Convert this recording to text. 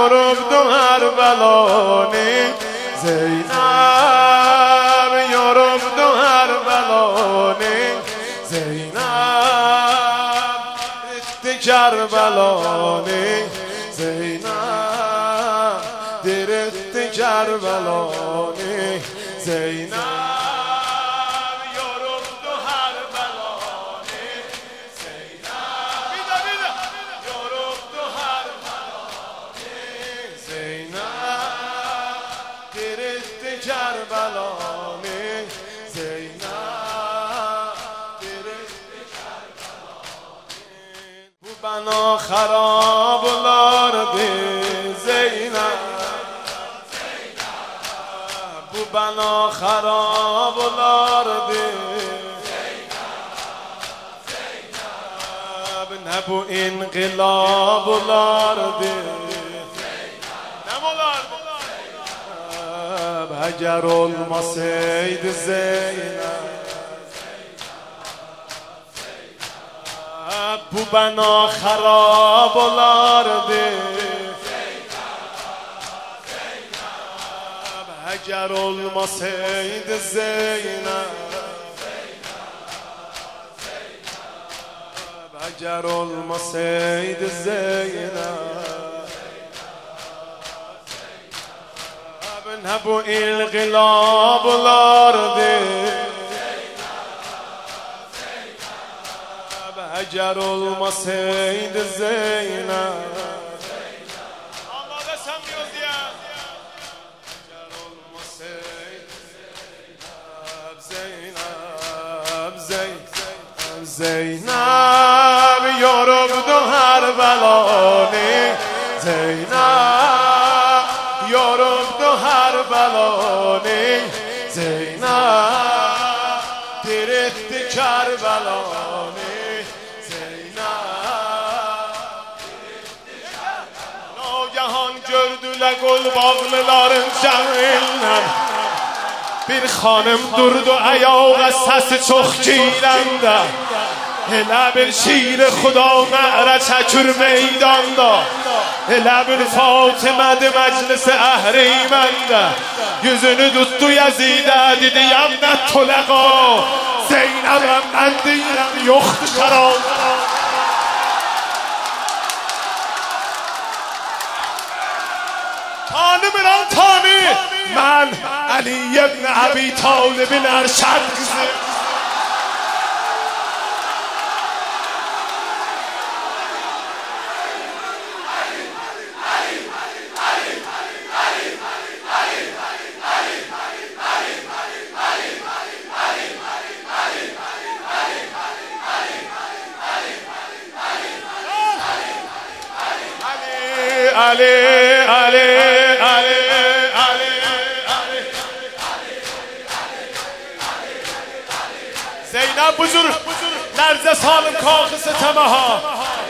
یورب دو هر بلانی زینب یورب دو هر بلانی زینب رخت کربلانی زینب درخت کربلانی زینب کربلانی زینب درخت کربلانی bu bana خراب olardı Zeynep bu bana خراب olardı Zeynep ne bu inkılap olardı اگر olmasaydı Zeynep bu bana خراب olardı اگر olmasaydı Zeynep اگر olmasaydı Zeynep ne bu inqilab olardı eğer olmasaydı Zeynep Allah'a sanmıyoruz ya eğer olmasaydı Zeynep Zeynep yorubdu her belanı Zeynep yorubdu her belanı Zeynep diretti Kerbelani Zeynep diretti Kerbelani Nagahan gördüler qol bağlıların cəmindən bir xanım durdu ayağa səsi çox giyləndə elə bir şir xuda mə'rə çəkür meydanda elə bir Fatimədir məclisi əhriməndə yüzünü tutdu Yezidə dedi yəmnət toləqa Zeynəbəm mən deyirəm yoxdur şərab tanımıram tanı mən Ali ibn Əbi Talibin ərşəd qızı Ali Ali Ali Ali Ali Zeynep buzur لرزه سالم کاخ ستمها